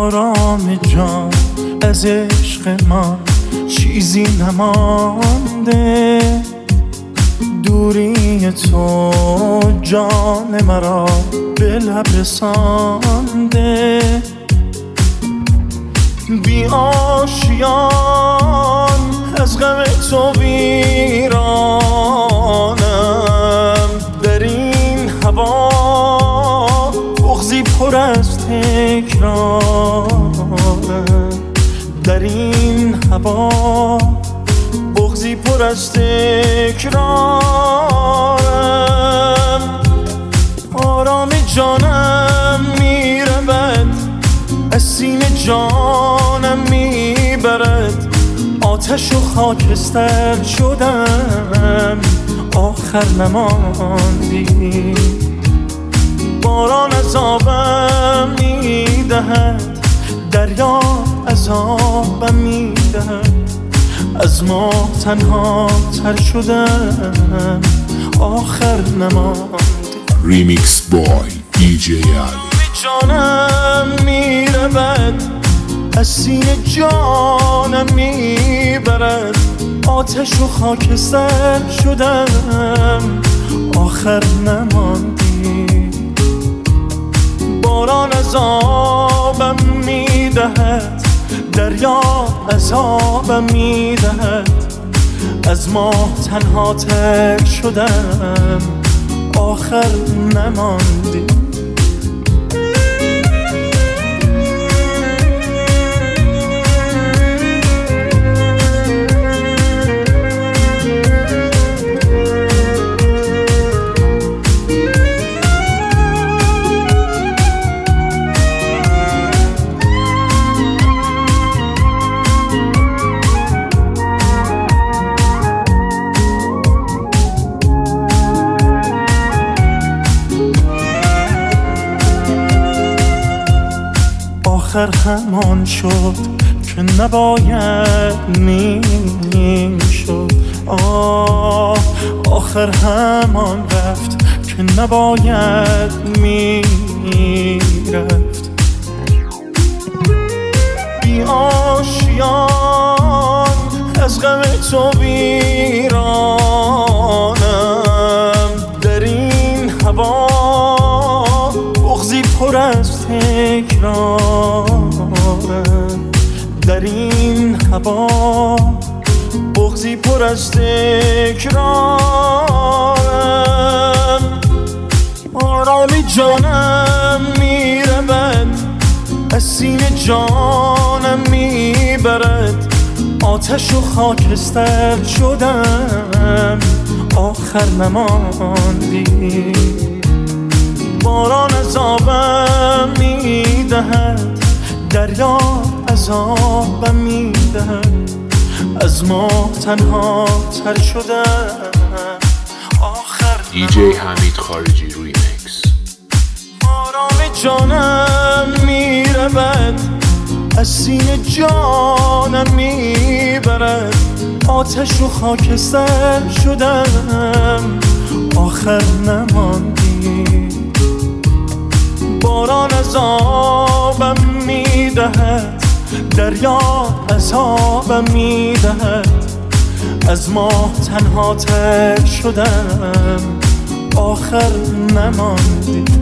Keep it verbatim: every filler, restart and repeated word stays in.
آرام جان از عشق من چیزی نمانده، دوری تو جان مرا به لب رسانده. بی آشیان از غم تو ویرانم، در این هوا بغضی پر از تکرارم، در این هوا بغضی پر از تکرارم. آرام جانم میرود از سینه جانم میبرد، آتش و خاکستر شدم آخر نماندی. باران عذابم میدهد، دریا عذابم میدهد، از ما تنها تر شدم آخر نماندی. ریمیکس بای دی جی علی. جانم میرود از سینه جانم میبرد، آتش و خاکستر شدم آخر نماندی. باران عذابم میدهد، دریا عذابم میدهد، از ما تنها تر شدم آخر نماندی. آخر همان شد که نباید میشد، آه آخر همان رفت که نباید میرفت. بی آشیان از غم تو ویرانم، در این هوا بغضی پر از تکرارم، در این هوا بغضی پر از تکرارم. آرام جانم میرود از سینه جانم میبرد، آتش و خاکستر شدم آخر نماندی. باران عذابم میدهد، دریا عذابم میدهد، از ما تنها تر شدم آخر دی جی حمید خارجی ریمیکس. آرام جانم میرود از سینه جانم میبرد، آتش و خاکستر شدم آخر نماندی. باران عذابم میدهد، دریا عذابم میدهد، از ما تنها تر شدم آخر نماندی.